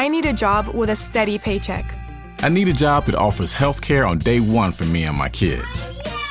I need a job with a steady paycheck. I need a job that offers health care on day one for me and my kids.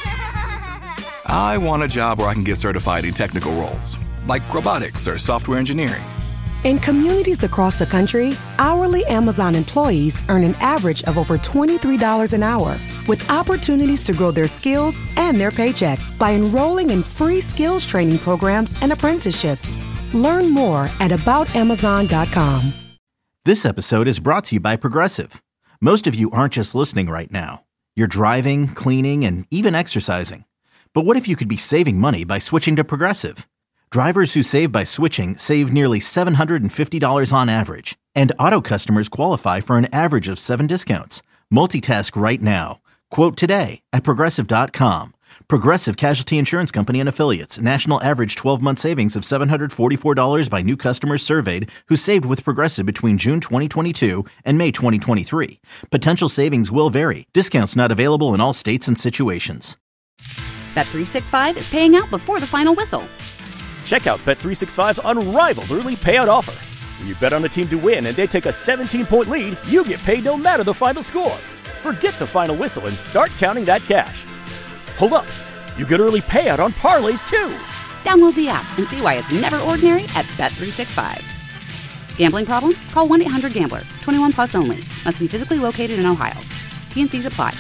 I want a job where I can get certified in technical roles, like robotics or software engineering. In communities across the country, hourly Amazon employees earn an average of over $23 an hour, with opportunities to grow their skills and their paycheck by enrolling in free skills training programs and apprenticeships. Learn more at aboutamazon.com. This episode is brought to you by Progressive. Most of you aren't just listening right now. You're driving, cleaning, and even exercising. But what if you could be saving money by switching to Progressive? Drivers who save by switching save nearly $750 on average, and auto customers qualify for an average of 7 discounts. Multitask right now. Quote today at Progressive.com. Progressive Casualty Insurance Company and Affiliates. National average 12-month savings of $744 by new customers surveyed who saved with Progressive between June 2022 and May 2023. Potential savings will vary. Discounts not available in all states and situations. Bet365 is paying out before the final whistle. Check out Bet365's unrivaled early payout offer. When you bet on a team to win and they take a 17-point lead, you get paid no matter the final score. Forget the final whistle and start counting that cash. Hold up. You get early payout on parlays, too. Download the app and see why it's never ordinary at Bet365. Gambling problem? Call 1-800-GAMBLER. 21 plus only. Must be physically located in Ohio. T&Cs apply.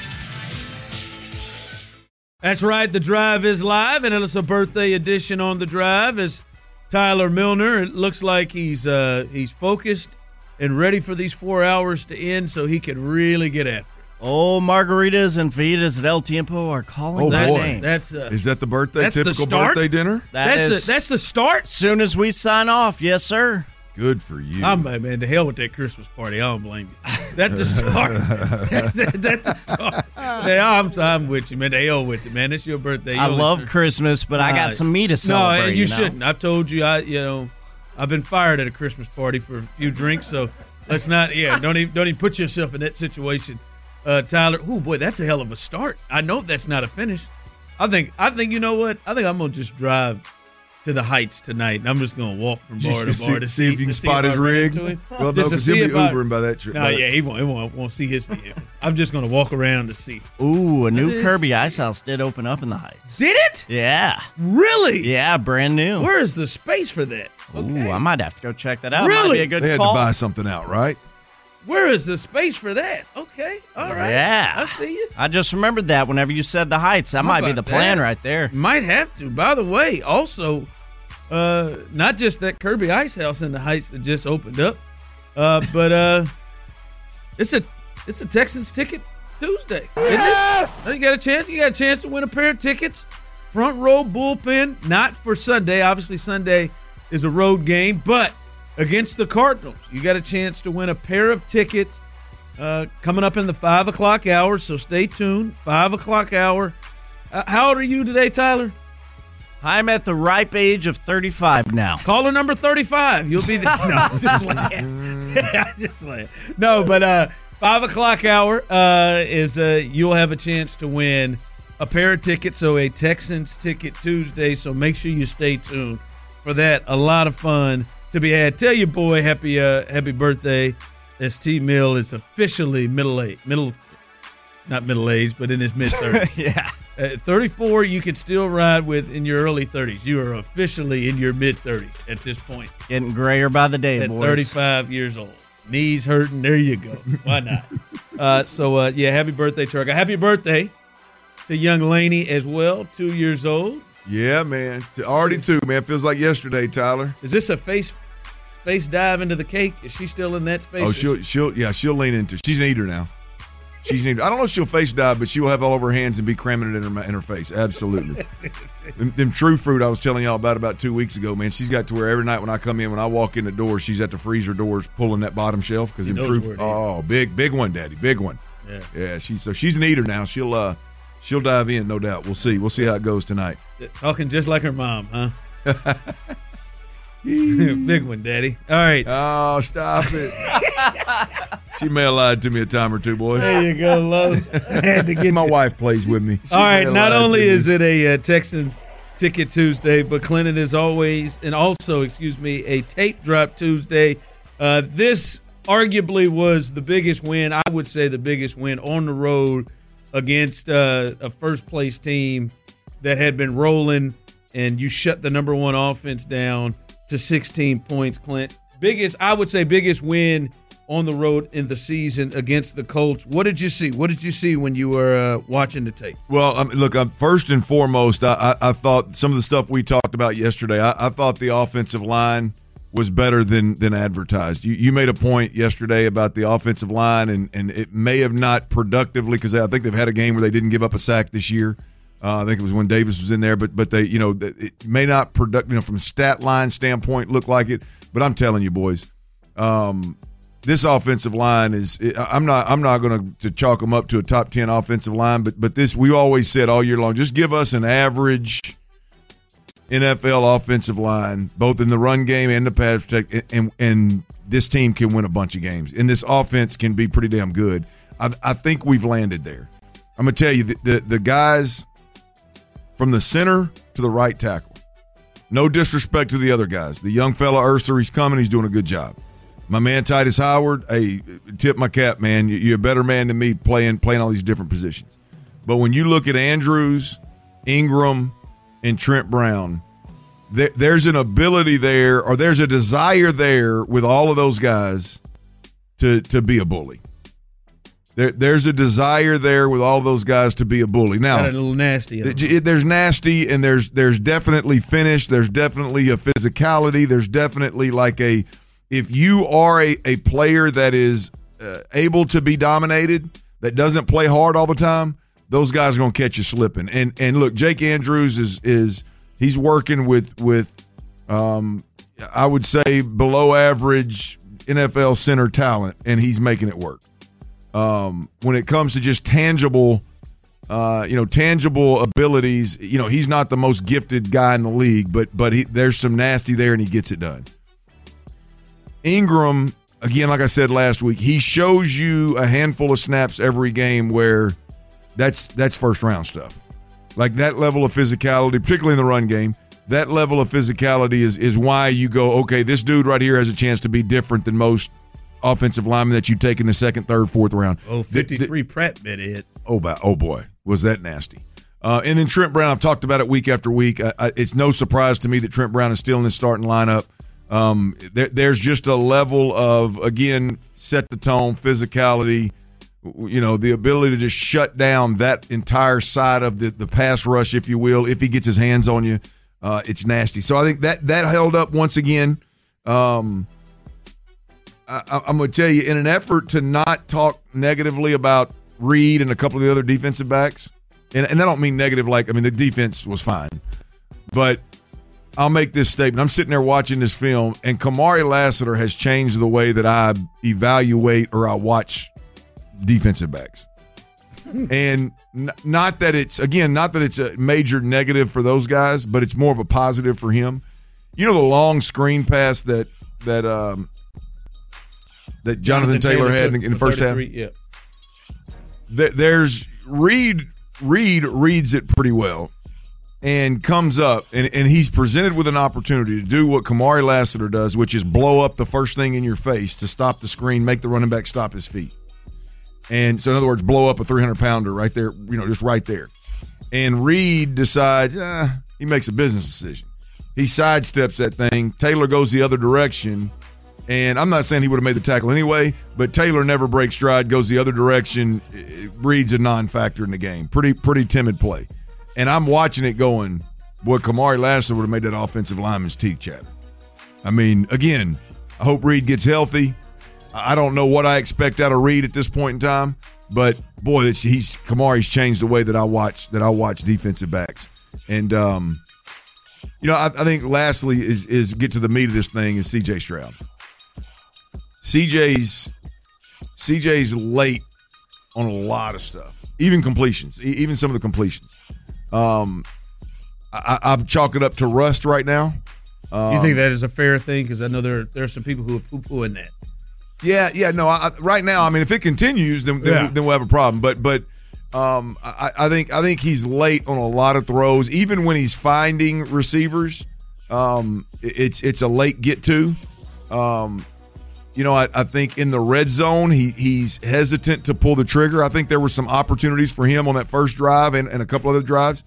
That's right. The Drive is live, and it's a birthday edition on The Drive. As Tyler Milner, it looks like he's focused and ready for these 4 hours to end so he can really get after it. Oh, margaritas and fajitas at El Tiempo are calling that name. Is that the birthday? That's typical the start? Birthday dinner? That's the start? Soon as we sign off, yes, sir. Good for you. Man, to hell with that Christmas party. I don't blame you. That's the start. That's the start. Yeah, I'm with you, man. To hell with it, man. It's your birthday. I love Christmas, but I got some meat to celebrate. No, you shouldn't. I've told you, I've been fired at a Christmas party for a few drinks, so let's not. Yeah, don't even put yourself in that situation. Tyler, oh boy, that's a hell of a start. I know that's not a finish. I think you know what? I think I'm gonna just drive to the Heights tonight, and I'm just gonna walk from bar to bar to see if you can spot his rig. Well, no, because he'll be Ubering by that trip. No, yeah, he won't see his vehicle. I'm just gonna walk around to see. Ooh, a new Kirby Ice House did open up in the Heights. Did it? Yeah. Really? Yeah, brand new. Where is the space for that? Okay. Ooh, I might have to go check that out. Really? Might be a good they had call. to buy something out, right? Where is the space for that? Okay, all right. Yeah. I see you. I just remembered that whenever you said the Heights. That might be the plan right there. Might have to. By the way, also, not just that Kirby Ice House in the Heights that just opened up, but it's a Texans Ticket Tuesday, yes! isn't it? You got a chance to win a pair of tickets. Front row bullpen, not for Sunday. Obviously, Sunday is a road game, but against the Cardinals, you got a chance to win a pair of tickets coming up in the 5 o'clock hour, so stay tuned. 5 o'clock hour. How old are you today, Tyler? I'm at the ripe age of 35 now. Caller number 35. You'll be there. No, just like no, but 5 o'clock hour is you'll have a chance to win a pair of tickets, so a Texans Ticket Tuesday, so make sure you stay tuned for that. A lot of fun to be had. Tell your boy happy birthday, as T. Mill is officially not middle-aged, but in his mid-30s. Yeah. At 34, you can still ride with in your early 30s. You are officially in your mid-30s at this point. Getting grayer by the day, at boys. 35 years old. Knees hurting. There you go. Why not? Happy birthday, Trucker. Happy birthday to young Laney as well, 2 years old. Yeah, man. Already 2, man. Feels like yesterday, Tyler. Is this a face dive into the cake? Is she still in that space? Oh, she'll lean into. She's an eater now. She's an eater. I don't know if she'll face dive, but she will have all over her hands and be cramming it in her face. Absolutely. them true fruit I was telling y'all about 2 weeks ago, man. She's got to where every night when I walk in the door, she's at the freezer doors pulling that bottom shelf because them true. Oh, big one, Daddy, big one. Yeah. She's an eater now. She'll dive in, no doubt. We'll see how it goes tonight. Talking just like her mom, huh? Big one, Daddy. All right. Oh, stop it. She may have lied to me a time or two, boys. There you go, love. My wife plays with me. All right. Not only is it a Texans Ticket Tuesday, but Clinton is always, and also, a Tape Drop Tuesday. This arguably was the biggest win. I would say the biggest win on the road against a first-place team that had been rolling, and you shut the number one offense down to 16 points, Clint. I would say biggest win on the road in the season against the Colts. What did you see? What did you see when you were watching the tape? Well, look, first and foremost, I thought some of the stuff we talked about yesterday, I thought the offensive line was better than advertised. You made a point yesterday about the offensive line, and it may have not productively, because I think they've had a game where they didn't give up a sack this year. I think it was when Davis was in there, but they, it may not from a stat line standpoint look like it. But I'm telling you, boys, this offensive line is. I'm not going to chalk them up to a top 10 offensive line, but this, we always said all year long, just give us an average NFL offensive line, both in the run game and the pass protect, and this team can win a bunch of games. And this offense can be pretty damn good. I think we've landed there. I'm going to tell you, the guys from the center to the right tackle, no disrespect to the other guys. The young fella, Urster, he's coming. He's doing a good job. My man, Titus Howard, hey, tip my cap, man. You're a better man than me playing all these different positions. But when you look at Andrews, Ingram, and Trent Brown, there's an ability there, or there's a desire there with all of those guys to be a bully. There's a desire there with all of those guys to be a bully. Now, got a little nasty. There's nasty, and there's definitely finish. There's definitely a physicality. There's definitely if you are a player that is able to be dominated, that doesn't play hard all the time, those guys are going to catch you slipping. And look, Jake Andrews is he's working with I would say below average NFL center talent, and he's making it work. When it comes to just tangible abilities, he's not the most gifted guy in the league, but there's some nasty there, and he gets it done. Ingram, again, like I said last week, he shows you a handful of snaps every game where that's first round stuff. Like that level of physicality, particularly in the run game, that level of physicality is why you go, okay, this dude right here has a chance to be different than most offensive linemen that you take in the second, third, fourth round. 53 Pratt bit it. Oh boy, was that nasty. And then Trent Brown, I've talked about it week after week. It's no surprise to me that Trent Brown is still in the starting lineup. There's just a level of, again, set the tone, physicality, the ability to just shut down that entire side of the pass rush, if you will. If he gets his hands on you, it's nasty. So I think that held up once again. I'm going to tell you, in an effort to not talk negatively about Reed and a couple of the other defensive backs, and I don't mean negative the defense was fine, but I'll make this statement. I'm sitting there watching this film, and Kamari Lassiter has changed the way that I evaluate or I watch defensive backs. And not that it's a major negative for those guys, but it's more of a positive for him. The long screen pass that Jonathan Taylor had in the first half? Yeah. There's Reed reads it pretty well and comes up, and he's presented with an opportunity to do what Kamari Lassiter does, which is blow up the first thing in your face to stop the screen, make the running back stop his feet. And so, in other words, blow up a 300-pounder right there, just right there. And Reed decides, he makes a business decision. He sidesteps that thing. Taylor goes the other direction. And I'm not saying he would have made the tackle anyway, but Taylor never breaks stride, goes the other direction. Reed's a non-factor in the game. Pretty timid play. And I'm watching it going, boy, Kamari Lassiter would have made that offensive lineman's teeth chatter. I mean, again, I hope Reed gets healthy. I don't know what I expect out of Reed at this point in time, but boy, Kamari's changed the way that I watch defensive backs. And I think lastly is get to the meat of this thing is C.J. Stroud. CJ's late on a lot of stuff, even completions, even some of the completions. I'm chalking it up to rust right now. You think that is a fair thing? Because I know there are some people who are poo-pooing that. Yeah. No, right now, if it continues, then we'll have a problem. But I think he's late on a lot of throws, even when he's finding receivers. It's a late get to. I think in the red zone, he's hesitant to pull the trigger. I think there were some opportunities for him on that first drive and a couple other drives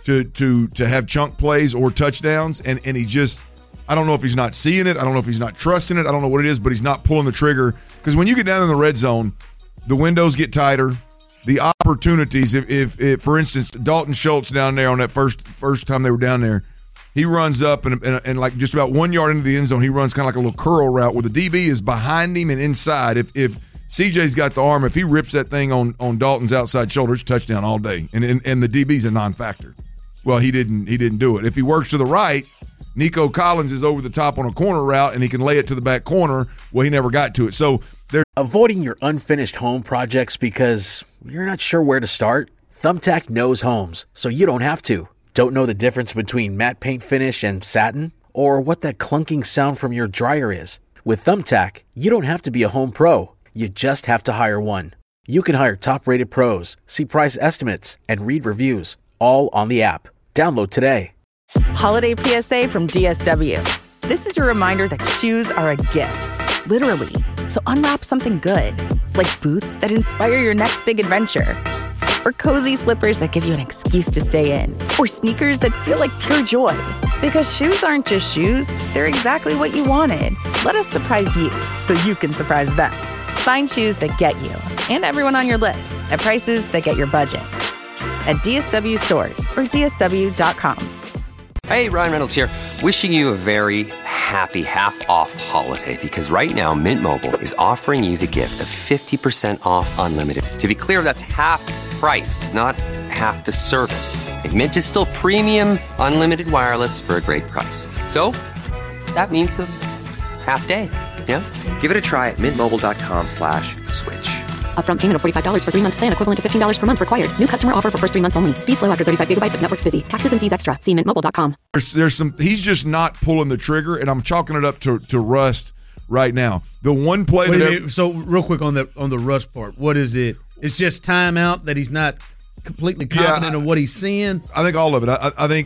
to have chunk plays or touchdowns, and he just – I don't know if he's not seeing it. I don't know if he's not trusting it. I don't know what it is, but he's not pulling the trigger. Because when you get down in the red zone, the windows get tighter. The opportunities, if for instance, Dalton Schultz down there on that first time they were down there, he runs up and like just about 1 yard into the end zone, he runs kind of like a little curl route where the DB is behind him and inside. If CJ's got the arm, if he rips that thing on Dalton's outside shoulder, it's a touchdown all day. And the DB's a non-factor. Well, he didn't do it. If he works to the right, Nico Collins is over the top on a corner route, and he can lay it to the back corner. Well, he never got to it. So they're avoiding your unfinished home projects because you're not sure where to start? Thumbtack knows homes, so you don't have to. Don't know the difference between matte paint finish and satin? Or what that clunking sound from your dryer is? With Thumbtack, you don't have to be a home pro. You just have to hire one. You can hire top-rated pros, see price estimates, and read reviews, all on the app. Download today. Holiday PSA from DSW. This is your reminder that shoes are a gift, literally. So unwrap something good, like boots that inspire your next big adventure, or cozy slippers that give you an excuse to stay in, or sneakers that feel like pure joy. Because shoes aren't just shoes, they're exactly what you wanted. Let us surprise you so you can surprise them. Find shoes that get you and everyone on your list at prices that get your budget. At DSW stores or DSW.com. Hey, Ryan Reynolds here. Wishing you a very happy half-off holiday because right now Mint Mobile is offering you the gift of 50% off unlimited. To be clear, that's half price, not half the service. And Mint is still premium unlimited wireless for a great price. So that means a half day. Yeah? Give it a try at mintmobile.com/switch. Upfront payment of $45 for 3-month plan, equivalent to $15 per month required. New customer offer for first 3 months only. Speed slow after 35 gigabytes if network's busy. Taxes and fees extra. See mintmobile.com. There's some. He's just not pulling the trigger, and I'm chalking it up to rust right now. The one play so real quick on the rust part. What is it? It's just timeout that he's not completely confident in what he's seeing. I think all of it. I think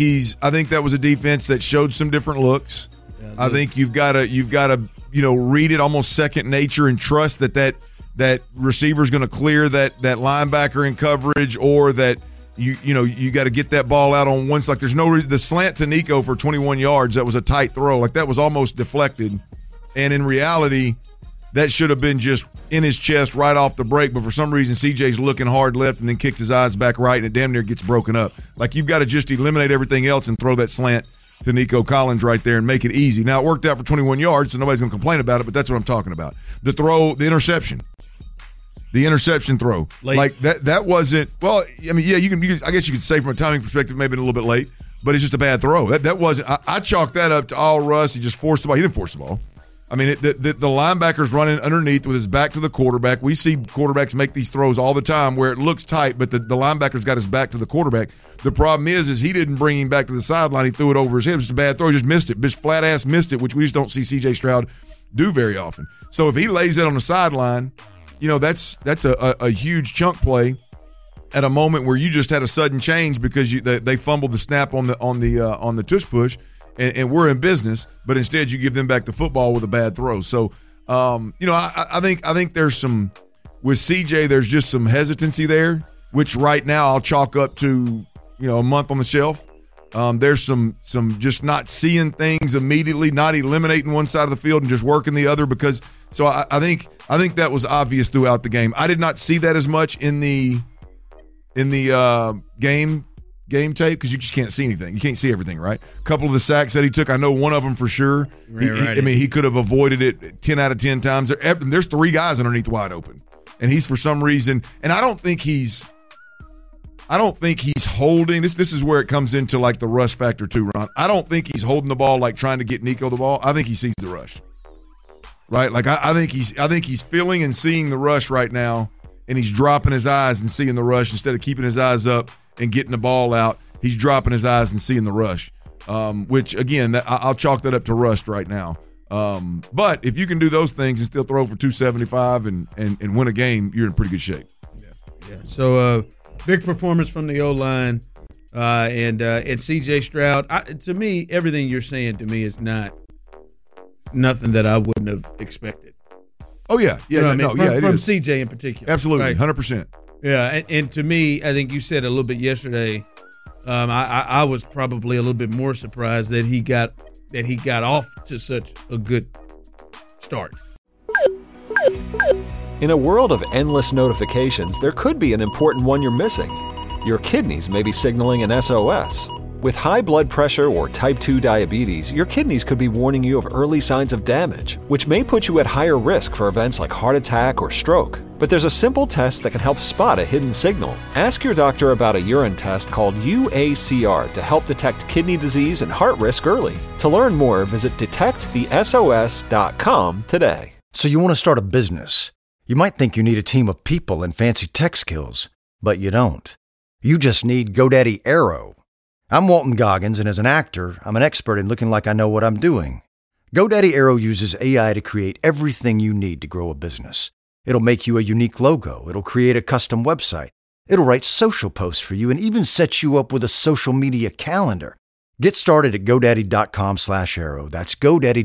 that was a defense that showed some different looks. Yeah, I think you've got to read it almost second nature and trust that receiver's going to clear that linebacker in coverage, or that you got to get that ball out on once. Like there's no reason. The slant to Nico for 21 yards, that was a tight throw. Like that was almost deflected. And in reality, that should have been just in his chest right off the break. But for some reason, CJ's looking hard left and then kicks his eyes back right, and it damn near gets broken up. Like you've got to just eliminate everything else and throw that slant to Nico Collins right there and make it easy. Now, it worked out for 21 yards, so nobody's going to complain about it, but that's what I'm talking about. The throw, the interception throw. Late. Like that wasn't, well, I mean, yeah, I guess you could say from a timing perspective, maybe a little bit late, but it's just a bad throw. That wasn't, I chalked that up to all Russ. He just forced the ball. He didn't force the ball. I mean, the linebacker's running underneath with his back to the quarterback. We see quarterbacks make these throws all the time where it looks tight, but the linebacker's got his back to the quarterback. The problem is he didn't bring him back to the sideline. He threw it over his head. It was just a bad throw. He just missed it. Just flat-ass missed it, which we just don't see C.J. Stroud do very often. So if he lays it on the sideline, that's a huge chunk play at a moment where you just had a sudden change because they fumbled the snap on the tush push. And we're in business, but instead you give them back the football with a bad throw. So, I think there's some with CJ. There's just some hesitancy there, which right now I'll chalk up to a month on the shelf. There's some just not seeing things immediately, not eliminating one side of the field and just working the other. Because so I think that was obvious throughout the game. I did not see that as much in the game tape because you just can't see anything. You can't see everything, right? A couple of the sacks that he took, I know one of them for sure. He could have avoided it 10 out of 10 times. There's 3 guys underneath wide open, and he's for some reason. And I don't think he's holding this. This is where it comes into like the rush factor too, Ron. I don't think he's holding the ball like trying to get Nico the ball. I think he sees the rush, right? Like I think he's feeling and seeing the rush right now, and he's dropping his eyes and seeing the rush instead of keeping his eyes up and getting the ball out. He's dropping his eyes and seeing the rush, which, again, I'll chalk that up to rust right now. But if you can do those things and still throw for 275 and win a game, you're in pretty good shape. Yeah. So, big performance from the O-line and C.J. Stroud. To me, everything you're saying to me is not nothing that I wouldn't have expected. Oh yeah, yeah, You know what I mean? From it is. CJ in particular. Absolutely, right? 100%. Yeah, and to me, I think you said a little bit yesterday. I was probably a little bit more surprised that he got off to such a good start. In a world of endless notifications, there could be an important one you're missing. Your kidneys may be signaling an SOS. With high blood pressure or type 2 diabetes, your kidneys could be warning you of early signs of damage, which may put you at higher risk for events like heart attack or stroke. But there's a simple test that can help spot a hidden signal. Ask your doctor about a urine test called UACR to help detect kidney disease and heart risk early. To learn more, visit detectthesos.com today. So you want to start a business. You might think you need a team of people and fancy tech skills, but you don't. You just need GoDaddy Aero. I'm Walton Goggins, and as an actor, I'm an expert in looking like I know what I'm doing. GoDaddy Aero uses AI to create everything you need to grow a business. It'll make you a unique logo. It'll create a custom website. It'll write social posts for you and even set you up with a social media calendar. Get started at GoDaddy.com/Aero. That's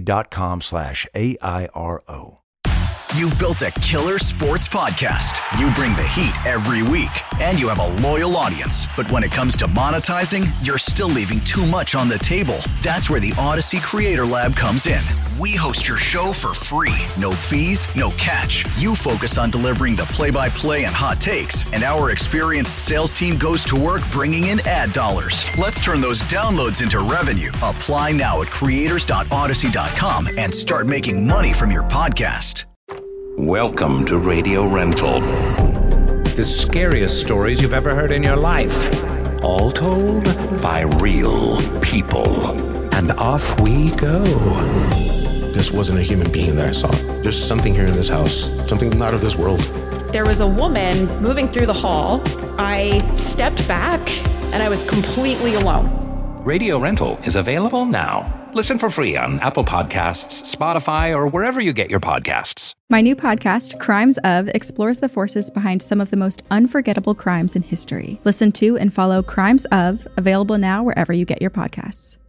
GoDaddy.com/AIRO. You've built a killer sports podcast. You bring the heat every week, and you have a loyal audience. But when it comes to monetizing, you're still leaving too much on the table. That's where the Odyssey Creator Lab comes in. We host your show for free. No fees, no catch. You focus on delivering the play-by-play and hot takes, and our experienced sales team goes to work bringing in ad dollars. Let's turn those downloads into revenue. Apply now at creators.odyssey.com and start making money from your podcast. Welcome to Radio Rental. The scariest stories you've ever heard in your life. All told by real people. And off we go. This wasn't a human being that I saw. There's something here in this house, something not of this world. There was a woman moving through the hall. I stepped back and I was completely alone. Radio Rental is available now. Listen for free on Apple Podcasts, Spotify, or wherever you get your podcasts. My new podcast, Crimes Of, explores the forces behind some of the most unforgettable crimes in history. Listen to and follow Crimes Of, available now wherever you get your podcasts.